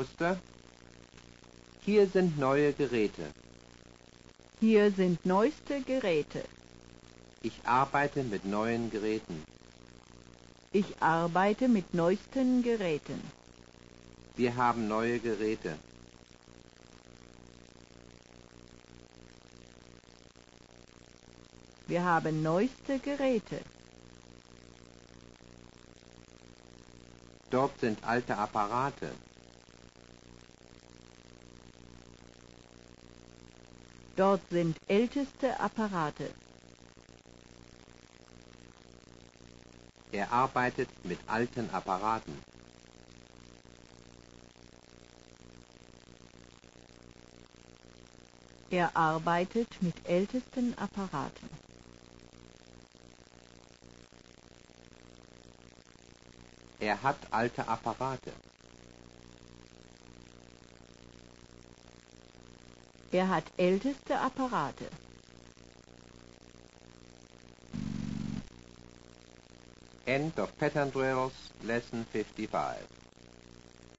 musste. Hier sind neue Geräte. Hier sind neueste Geräte. Ich arbeite mit neuen Geräten. Ich arbeite mit neuesten Geräten. Wir haben neue Geräte. Wir haben neueste Geräte. Dort sind alte Apparate. Dort sind älteste Apparate. Er arbeitet mit alten Apparaten. Er arbeitet mit ältesten Apparaten. Er hat alte Apparate. Er hat älteste Apparate. End of pattern drills, lesson 55.